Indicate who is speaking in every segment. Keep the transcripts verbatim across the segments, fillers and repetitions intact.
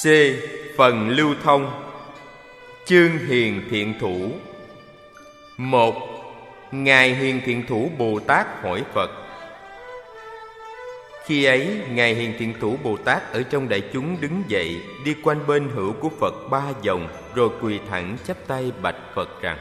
Speaker 1: C. Phần lưu thông. Chương Hiền Thiện Thủ. Một. Ngài Hiền Thiện Thủ Bồ Tát hỏi Phật. Khi ấy, Ngài Hiền Thiện Thủ Bồ Tát ở trong đại chúng đứng dậy, đi quanh bên hữu của Phật ba vòng, rồi quỳ thẳng chắp tay bạch Phật rằng: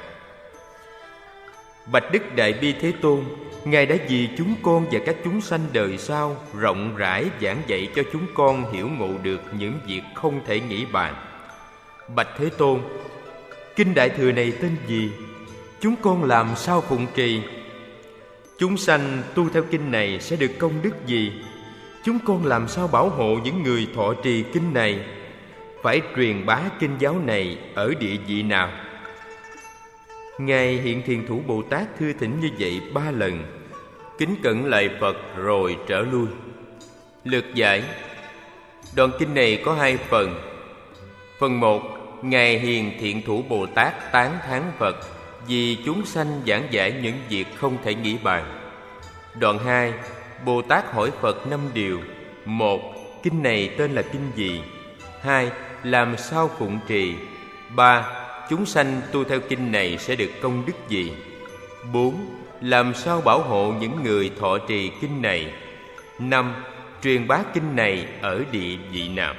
Speaker 1: Bạch Đức Đại Bi Thế Tôn, Ngài đã vì chúng con và các chúng sanh đời sau rộng rãi giảng dạy cho chúng con hiểu ngộ được những việc không thể nghĩ bàn. Bạch Thế Tôn, kinh Đại Thừa này tên gì? Chúng con làm sao phụng trì? Chúng sanh tu theo kinh này sẽ được công đức gì? Chúng con làm sao bảo hộ những người thọ trì kinh này? Phải truyền bá kinh giáo này ở địa vị nào? Ngài Hiện Thiện Thủ Bồ Tát thưa thỉnh như vậy ba lần, kính cẩn lạy Phật rồi trở lui. Lược giải. Đoạn kinh này có hai phần. Phần một, Ngài Hiền Thiện Thủ Bồ Tát tán thán Phật vì chúng sanh giảng giải những việc không thể nghĩ bàn. Đoạn hai, Bồ Tát hỏi Phật năm điều. Một, kinh này tên là kinh gì? Hai, làm sao phụng trì? Ba, chúng sanh tu theo kinh này sẽ được công đức gì? Bốn, làm sao bảo hộ những người thọ trì kinh này? Năm, truyền bá kinh này ở địa vị nào?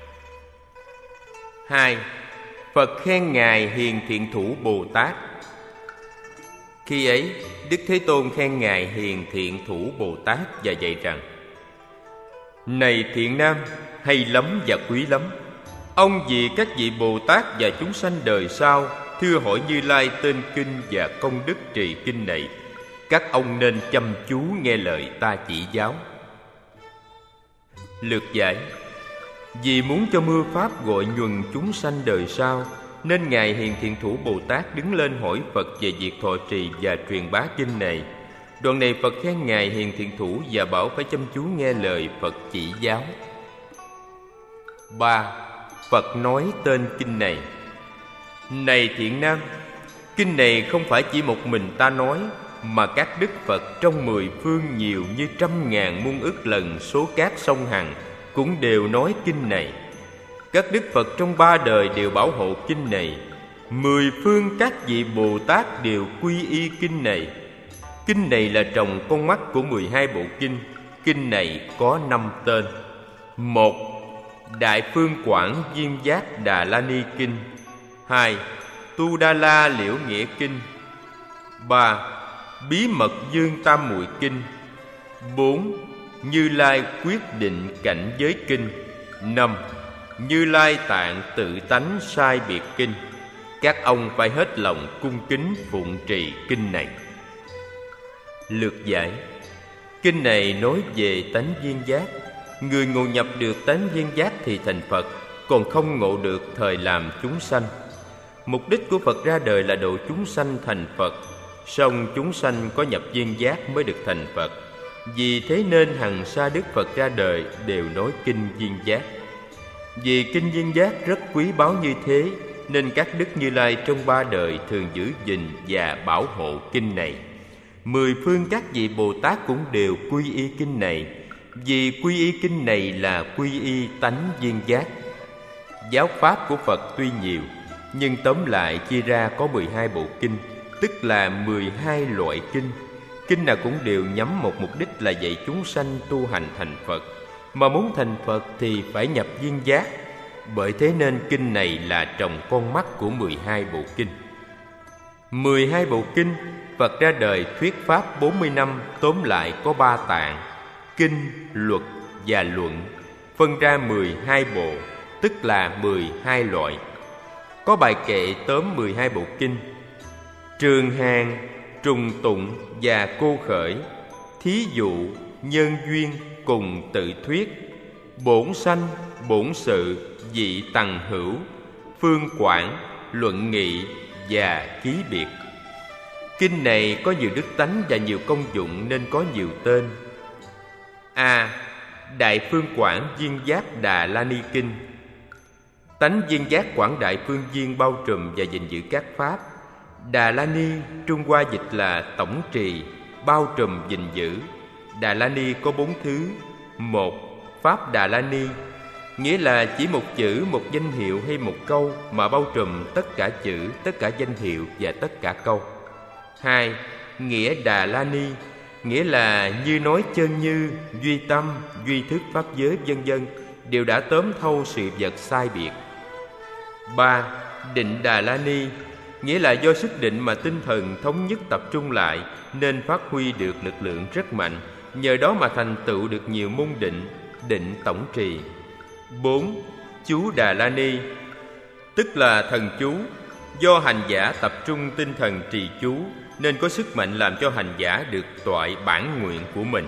Speaker 1: Hai, Phật khen Ngài Hiền Thiện Thủ Bồ Tát. Khi ấy, Đức Thế Tôn khen Ngài Hiền Thiện Thủ Bồ Tát và dạy rằng: Này thiện nam, hay lắm và quý lắm. Ông vì các vị Bồ Tát và chúng sanh đời sau thưa hỏi Như Lai tên kinh và công đức trì kinh này, các ông nên chăm chú nghe lời ta chỉ giáo. Lược giải. Vì muốn cho mưa pháp gọi nhuần chúng sanh đời sau, nên Ngài Hiền Thiện Thủ Bồ Tát đứng lên hỏi Phật về việc thọ trì và truyền bá kinh này. Đoạn này Phật khen Ngài Hiền Thiện Thủ và bảo phải chăm chú nghe lời Phật chỉ giáo. Ba. Phật nói tên kinh này. Này thiện nam, kinh này không phải chỉ một mình ta nói, mà các đức Phật trong mười phương nhiều như trăm ngàn muôn ức lần số cát sông Hằng cũng đều nói kinh này. Các đức Phật trong ba đời đều bảo hộ kinh này. Mười phương các vị Bồ Tát đều quy y kinh này. Kinh này là tròng con mắt của mười hai bộ kinh. Kinh này có năm tên. Một. Đại Phương Quảng Viên Giác Đà La Ni Kinh. Hai. Tu Đa La Liễu Nghĩa Kinh. Ba. Bí Mật Dương Tam Muội Kinh. Bốn. Như Lai Quyết Định Cảnh Giới Kinh. Năm. Như Lai Tạng Tự Tánh Sai Biệt Kinh. Các ông phải hết lòng cung kính phụng trì kinh này. Lược giải. Kinh này nói về tánh viên giác. Người ngộ nhập được tánh viên giác thì thành Phật, còn không ngộ được thời làm chúng sanh. Mục đích của Phật ra đời là độ chúng sanh thành Phật, song chúng sanh có nhập viên giác mới được thành Phật. Vì thế nên hằng sa đức Phật ra đời đều nói kinh viên giác. Vì kinh viên giác rất quý báu như thế, nên các đức Như Lai trong ba đời thường giữ gìn và bảo hộ kinh này. Mười phương các vị Bồ Tát cũng đều quy y kinh này, vì quy y kinh này là quy y tánh viên giác. Giáo pháp của Phật tuy nhiều, nhưng tóm lại chia ra có mười hai bộ kinh, tức là mười hai loại kinh. Kinh nào cũng đều nhắm một mục đích là dạy chúng sanh tu hành thành Phật. Mà muốn thành Phật thì phải nhập viên giác. Bởi thế nên kinh này là tròng con mắt của mười hai bộ kinh. Mười hai bộ kinh, Phật ra đời thuyết pháp bốn mươi năm, tóm lại có ba tạng: kinh, luật và luận, phân ra mười hai bộ, tức là mười hai loại. Có bài kệ tóm mười hai bộ kinh: Trường hàng, trùng tụng và cô khởi, thí dụ, nhân duyên cùng tự thuyết, bổn sanh, bổn sự, dị tằng hữu, phương quảng, luận nghị và ký biệt. Kinh này có nhiều đức tánh và nhiều công dụng nên có nhiều tên. A. Đại Phương Quảng Viên Giác Đà La Ni Kinh. Tánh viên giác quảng đại phương viên bao trùm và gìn giữ các pháp. Đà La Ni Trung Hoa dịch là tổng trì, bao trùm gìn giữ. Đà La Ni có bốn thứ. Một. Pháp Đà La Ni. nghĩa là chỉ một chữ, một danh hiệu hay một câu mà bao trùm tất cả chữ, tất cả danh hiệu và tất cả câu. Hai, nghĩa Đà La Ni, nghĩa là như nói chân như, duy tâm, duy thức pháp giới vân vân đều đã tóm thâu sự vật sai biệt. Ba, định Đà La Ni, nghĩa là do sức định mà tinh thần thống nhất tập trung lại nên phát huy được lực lượng rất mạnh, nhờ đó mà thành tựu được nhiều môn định, định tổng trì. Bốn, chú Đà La Ni, tức là thần chú, do hành giả tập trung tinh thần trì chú nên có sức mạnh làm cho hành giả được toại bản nguyện của mình.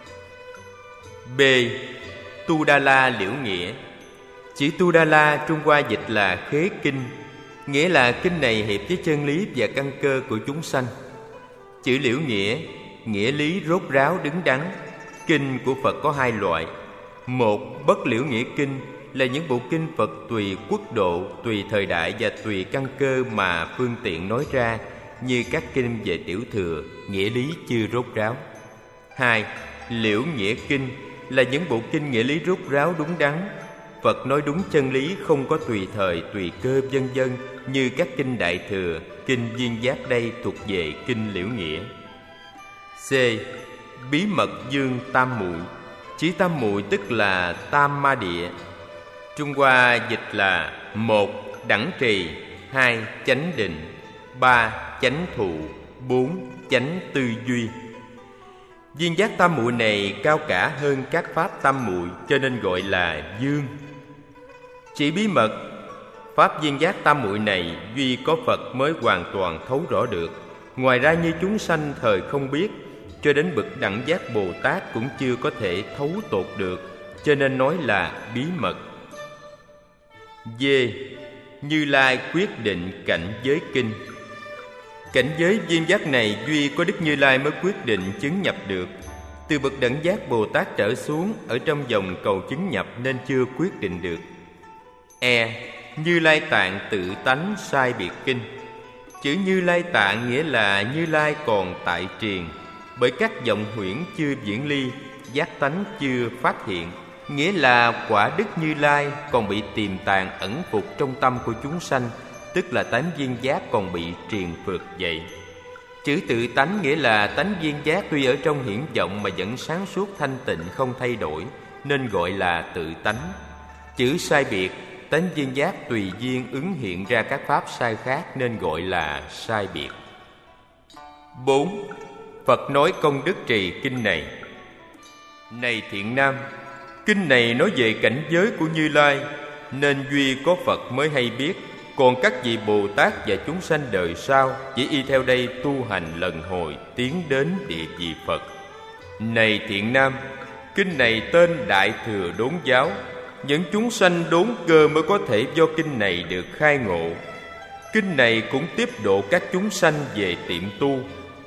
Speaker 1: B. Tu Đa La liễu nghĩa. Chữ Tu Đa La Trung Hoa dịch là khế kinh, nghĩa là kinh này hiệp với chân lý và căn cơ của chúng sanh. Chữ liễu nghĩa, nghĩa lý rốt ráo đứng đắn. Kinh của Phật có hai loại. Một, bất liễu nghĩa kinh là những bộ kinh Phật tùy quốc độ, tùy thời đại và tùy căn cơ mà phương tiện nói ra, như các kinh về tiểu thừa, nghĩa lý chưa rốt ráo. Hai, liễu nghĩa kinh là những bộ kinh nghĩa lý rốt ráo đúng đắn. Phật nói đúng chân lý, không có tùy thời, tùy cơ vân vân như các kinh Đại Thừa. Kinh Viên Giác đây thuộc về kinh liễu nghĩa. C. Bí mật dương tam muội. Chữ tam muội tức là tam ma địa. Trung Hoa dịch là một, đẳng trì, hai, chánh định, ba, chánh thụ, bốn, chánh tư duy. Viên giác tam muội này cao cả hơn các pháp tam muội cho nên gọi là dương. Chỉ bí mật pháp viên giác tam muội này duy có Phật mới hoàn toàn thấu rõ được, ngoài ra như chúng sanh thời không biết, cho đến bậc đẳng giác Bồ Tát cũng chưa có thể thấu tột được, cho nên nói là bí mật. D. Như Lai quyết định cảnh giới kinh. Cảnh giới viên giác này duy có Đức Như Lai mới quyết định chứng nhập được. Từ bậc đẳng giác Bồ Tát trở xuống, ở trong dòng cầu chứng nhập nên chưa quyết định được. E. Như Lai tạng tự tánh sai biệt kinh. Chữ Như Lai tạng nghĩa là Như Lai còn tại triền, bởi các vọng huyễn chưa diễn ly, giác tánh chưa phát hiện, nghĩa là quả Đức Như Lai còn bị tiềm tàng ẩn phục trong tâm của chúng sanh, tức là tánh viên giác còn bị triền phượt vậy. Chữ tự tánh nghĩa là tánh viên giác tuy ở trong hiển vọng mà vẫn sáng suốt thanh tịnh không thay đổi, nên gọi là tự tánh. Chữ sai biệt, tánh viên giác tùy duyên ứng hiện ra các pháp sai khác nên gọi là sai biệt. Bốn. Phật nói công đức trì kinh này. Này thiện nam, kinh này nói về cảnh giới của Như Lai, nên duy có Phật mới hay biết, còn các vị Bồ Tát và chúng sanh đời sau chỉ y theo đây tu hành lần hồi tiến đến địa vị Phật. Này thiện nam, kinh này tên Đại Thừa Đốn Giáo, những chúng sanh đốn cơ mới có thể do kinh này được khai ngộ. Kinh này cũng tiếp độ các chúng sanh về tiệm tu.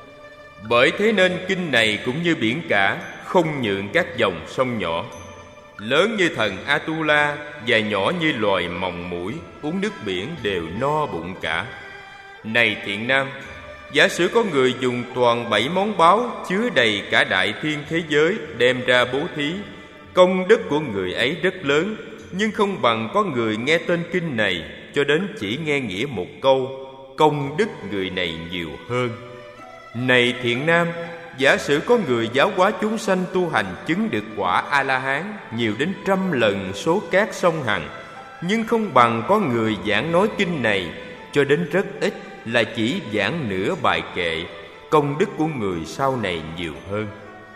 Speaker 1: Bởi thế nên kinh này cũng như biển cả, không nhượng các dòng sông nhỏ. Lớn như thần Atula và nhỏ như loài mòng muỗi, uống nước biển đều no bụng cả. Này thiện nam, giả sử có người dùng toàn bảy món báu chứa đầy cả đại thiên thế giới đem ra bố thí, công đức của người ấy rất lớn, nhưng không bằng có người nghe tên kinh này cho đến chỉ nghe nghĩa một câu, công đức người này nhiều hơn. Này thiện nam, giả sử có người giáo hóa chúng sanh tu hành chứng được quả A-la-hán nhiều đến trăm lần số cát sông Hằng, nhưng không bằng có người giảng nói kinh này cho đến rất ít, là chỉ giảng nửa bài kệ, công đức của người sau này nhiều hơn.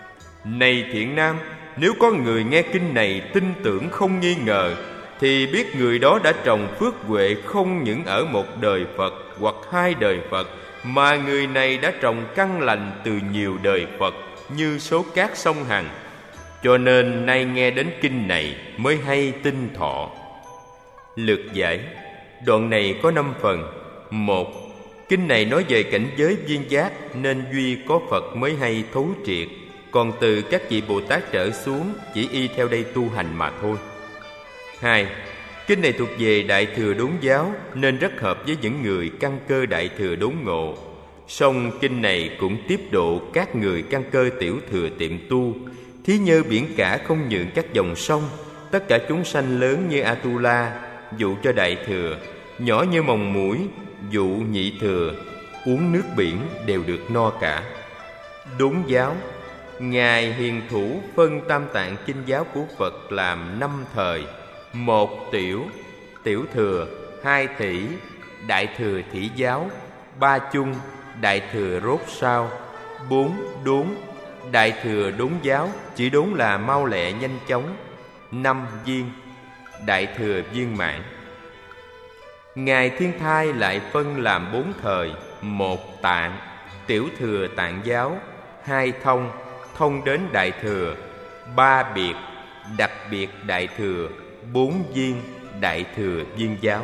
Speaker 1: Này thiện nam, nếu có người nghe kinh này tin tưởng không nghi ngờ, thì biết người đó đã trồng phước huệ không những ở một đời Phật hoặc hai đời Phật, mà người này đã trồng căn lành từ nhiều đời Phật như số cát sông Hằng. Cho nên nay nghe đến kinh này mới hay tin thọ. Lược giải. Đoạn này có năm phần. Một. Kinh này nói về cảnh giới viên giác, nên duy có Phật mới hay thấu triệt, còn từ các vị Bồ Tát trở xuống chỉ y theo đây tu hành mà thôi. Hai. Kinh này thuộc về Đại Thừa Đốn Giáo, nên rất hợp với những người căn cơ Đại Thừa đốn ngộ. Song kinh này cũng tiếp độ các người căn cơ tiểu thừa tiệm tu. Thí như biển cả không nhượng các dòng sông, tất cả chúng sanh lớn như Atula dụ cho đại thừa, nhỏ như mồng muỗi dụ nhị thừa, uống nước biển đều được no cả. Đốn giáo, Ngài hiền thủ phân tam tạng kinh giáo của Phật làm năm thời: một tiểu, tiểu thừa; hai thỉ, đại thừa thỉ giáo; ba chung, đại thừa rốt sao; bốn đốn, đại thừa đốn giáo, chỉ đốn là mau lẹ nhanh chóng; năm viên, đại thừa viên mãn. Ngài Thiên Thai lại phân làm bốn thời: một tạng, tiểu thừa tạng giáo; hai thông, thông đến đại thừa; ba biệt, đặc biệt đại thừa; bốn viên, đại thừa viên giáo.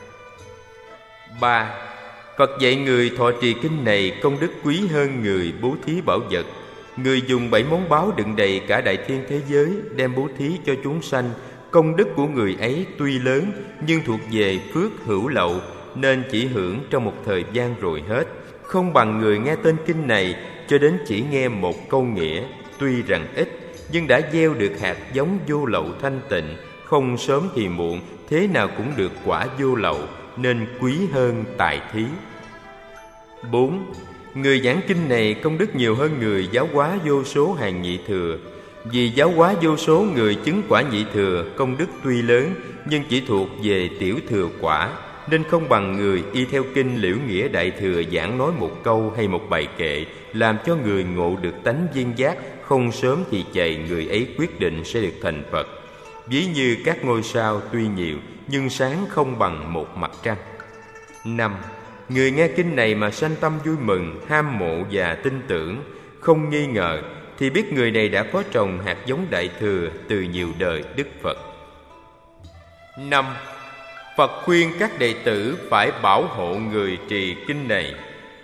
Speaker 1: Ba. Phật dạy người thọ trì kinh này công đức quý hơn người bố thí bảo vật. Người dùng bảy món báu đựng đầy cả đại thiên thế giới đem bố thí cho chúng sanh, công đức của người ấy tuy lớn nhưng thuộc về phước hữu lậu, nên chỉ hưởng trong một thời gian rồi hết, không bằng người nghe tên kinh này cho đến chỉ nghe một câu nghĩa, tuy rằng ít nhưng đã gieo được hạt giống vô lậu thanh tịnh, không sớm thì muộn thế nào cũng được quả vô lậu, nên quý hơn tài thí. Bốn. Người giảng kinh này công đức nhiều hơn người giáo hóa vô số hàng nhị thừa. Vì giáo hóa vô số người chứng quả nhị thừa, công đức tuy lớn nhưng chỉ thuộc về tiểu thừa quả, nên không bằng người y theo kinh liễu nghĩa đại thừa giảng nói một câu hay một bài kệ, làm cho người ngộ được tánh viên giác, không sớm thì chạy người ấy quyết định sẽ được thành Phật. Ví như các ngôi sao tuy nhiều nhưng sáng không bằng một mặt trăng. Năm. Người nghe kinh này mà sanh tâm vui mừng, ham mộ và tin tưởng, không nghi ngờ, thì biết người này đã có trồng hạt giống đại thừa từ nhiều đời Đức Phật. Năm. Phật khuyên các đệ tử phải bảo hộ người trì kinh này.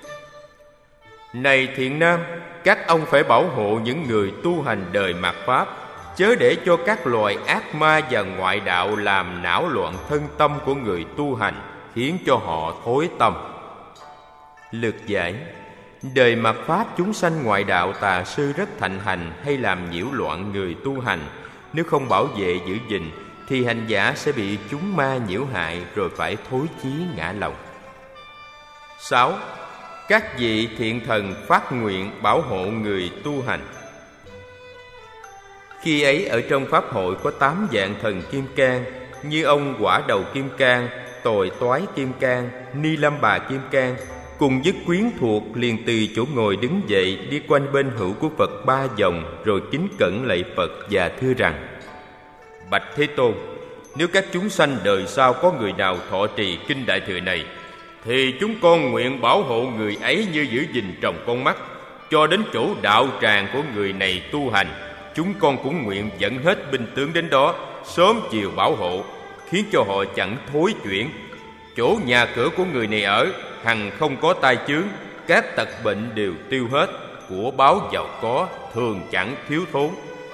Speaker 1: Này thiện nam, các ông phải bảo hộ những người tu hành đời mạt Pháp, chớ để cho các loài ác ma và ngoại đạo làm não loạn thân tâm của người tu hành, khiến cho họ thối tâm. Lược giải: đời mạt Pháp chúng sanh ngoại đạo tà sư rất thịnh hành hay làm nhiễu loạn người tu hành. Nếu không bảo vệ giữ gìn thì hành giả sẽ bị chúng ma nhiễu hại rồi phải thối chí ngã lòng. Sáu. Các vị thiện thần phát nguyện bảo hộ người tu hành. Khi ấy ở trong pháp hội có tám dạng thần kim cang, như ông Quả Đầu Kim Cang, Tồi Toái Kim Cang, Ni Lâm Bà Kim Cang, cùng với quyến thuộc liền từ chỗ ngồi đứng dậy đi quanh bên hữu của Phật ba vòng, rồi kính cẩn lạy Phật và thưa rằng: Bạch Thế Tôn, nếu các chúng sanh đời sau có người nào thọ trì kinh đại thừa này, thì chúng con nguyện bảo hộ người ấy như giữ gìn tròng con mắt, cho đến chỗ đạo tràng của người này tu hành. Chúng con cũng nguyện dẫn hết binh tướng đến đó, sớm chiều bảo hộ, khiến cho họ chẳng thối chuyển. Chỗ nhà cửa của người này ở hằng không có tai chướng, các tật bệnh đều tiêu hết, của báo giàu có thường chẳng thiếu thốn.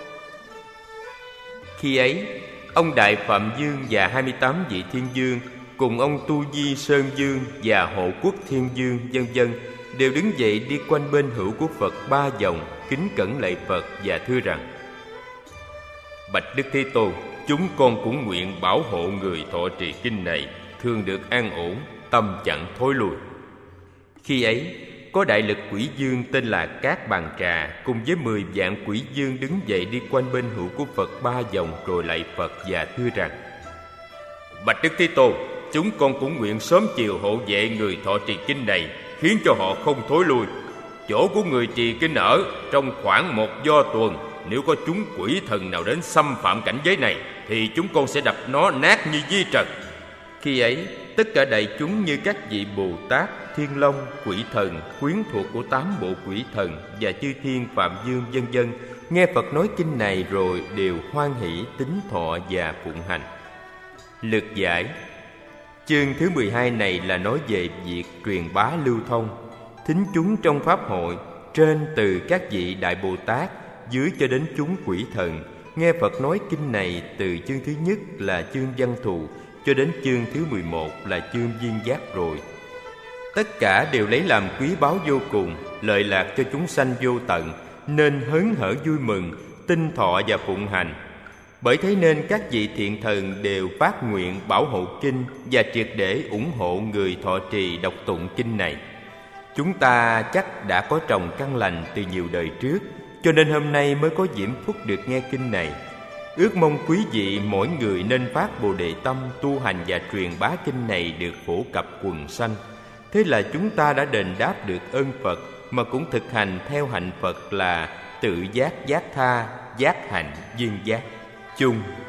Speaker 1: Khi ấy, ông Đại Phạm Dương và hai mươi tám vị thiên dương cùng ông Tu Di Sơn Dương và Hộ Quốc Thiên Dương vân vân đều đứng dậy đi quanh bên hữu của Phật ba vòng, kính cẩn lạy Phật và thưa rằng: Bạch Đức Thế Tôn, chúng con cũng nguyện bảo hộ người thọ trì kinh này thường được an ổn, tâm chẳng thối lui. Khi ấy, có đại lực quỷ dương tên là Cát Bàn Trà cùng với mười vạn quỷ dương đứng dậy đi quanh bên hữu của Phật ba vòng rồi lạy Phật và thưa rằng: Bạch Đức Thế Tôn, chúng con cũng nguyện sớm chiều hộ vệ người thọ trì kinh này, khiến cho họ không thối lui. Chỗ của người trì kinh ở trong khoảng một do tuần, nếu có chúng quỷ thần nào đến xâm phạm cảnh giới này, thì chúng con sẽ đập nó nát như di trần. Khi ấy, tất cả đại chúng như các vị Bồ Tát, Thiên Long, quỷ thần, quyến thuộc của tám bộ quỷ thần và chư thiên Phạm Dương vân vân nghe Phật nói kinh này rồi đều hoan hỷ tín thọ và phụng hành. Lược giải: chương thứ mười hai này là nói về việc truyền bá lưu thông. Thính chúng trong pháp hội, trên từ các vị Đại Bồ Tát, dưới cho đến chúng quỷ thần, nghe Phật nói kinh này từ chương thứ nhất là chương Văn Thù cho đến chương thứ mười một là chương Viên Giác rồi. Tất cả đều lấy làm quý báu vô cùng, lợi lạc cho chúng sanh vô tận, nên hớn hở vui mừng, tin thọ và phụng hành. Bởi thế nên các vị thiện thần đều phát nguyện bảo hộ kinh và triệt để ủng hộ người thọ trì đọc tụng kinh này. Chúng ta chắc đã có trồng căn lành từ nhiều đời trước, cho nên hôm nay mới có diễm phúc được nghe kinh này. Ước mong quý vị mỗi người nên phát Bồ Đề tâm tu hành và truyền bá kinh này được phổ cập quần sanh. Thế là chúng ta đã đền đáp được ơn Phật, mà cũng thực hành theo hạnh Phật là tự giác giác tha, giác hạnh viên giác. Chung